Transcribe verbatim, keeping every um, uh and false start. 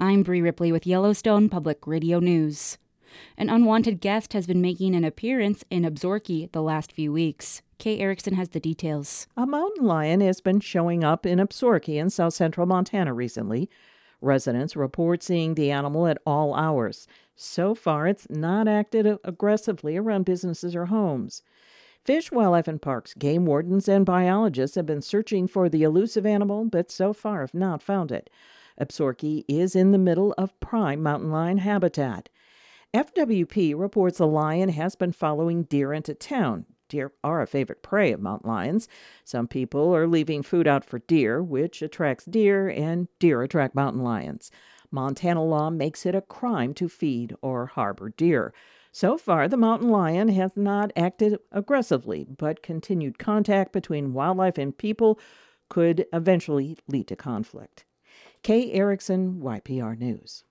I'm Bree Ripley with Yellowstone Public Radio News. An unwanted guest has been making an appearance in Absaroka the last few weeks. Kay Erickson has the details. A mountain lion has been showing up in Absaroka in south central Montana recently. Residents report seeing the animal at all hours. So far, it's not acted aggressively around businesses or homes. Fish, Wildlife and Parks, game wardens, and biologists have been searching for the elusive animal, but so far have not found it. Absaroka is in the middle of prime mountain lion habitat. F W P reports the lion has been following deer into town. Deer are a favorite prey of mountain lions. Some people are leaving food out for deer, which attracts deer, and deer attract mountain lions. Montana law makes it a crime to feed or harbor deer. So far, the mountain lion has not acted aggressively, but continued contact between wildlife and people could eventually lead to conflict. Kay Erickson, Y P R News.